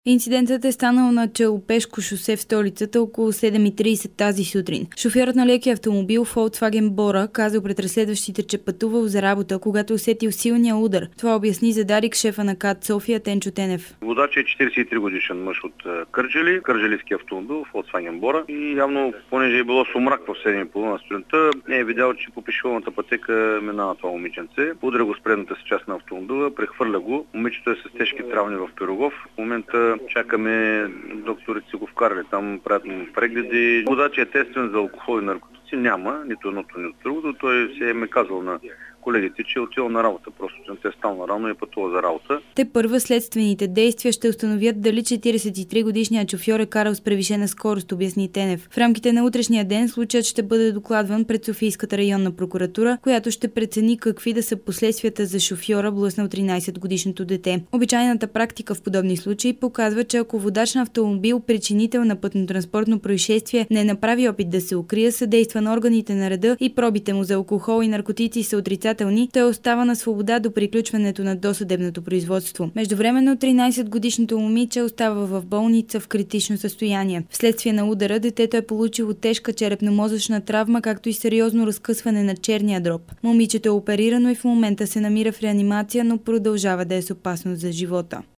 Инцидентът е станал на Челопешко шосе в столицата около 7:30 тази сутрин. Шофьорът на лекия автомобил Volkswagen Bora казал пред разследващите, че пътувал за работа, когато усетил силния удар. Това обясни за Дарик шефа на КАТ София Тенчо Тенев. Водач е 43 годишен мъж от Кърджали, кърджалийски автомобил Volkswagen Bora, и явно, понеже е било сумрак в 7:30 на сутринта, не е видял, че по пешеходната пътека минава това момиченце. Удря го с предната си част на автомобила, прехвърля го. Момичето е с тежки травми в Пирогов. В момента чакаме, докторите си го вкарали, там правят му прегледи. Водач е тестван за алкохол и наркотици, няма нито едното, нито другото. Той се е казал на колегите, че е отивал на работа. Просто те е стал рано и е пътувал за работа. Те първа следствените действия ще установят дали 43-годишният шофьор е карал с превишена скорост, обясни Тенев. В рамките на утрешния ден случаят ще бъде докладван пред Софийската районна прокуратура, която ще прецени какви да са последствията за шофьора, блъснал 13-годишното дете. Обичайната практика в подобни случаи показва, че ако водач на автомобил, причинител на пътно-транспортно происшествие, не направи опит да се укрие, съдейства на органите на реда и пробите му за алкохол и наркотици са отрицателни, той остава на свобода до приключването на досъдебното производство. Междувременно 13-годишното момиче остава в болница в критично състояние. Вследствие на удара детето е получило тежка черепно-мозъчна травма, както и сериозно разкъсване на черния дроб. Момичето е оперирано и в момента се намира в реанимация, но продължава да е с опасност за живота.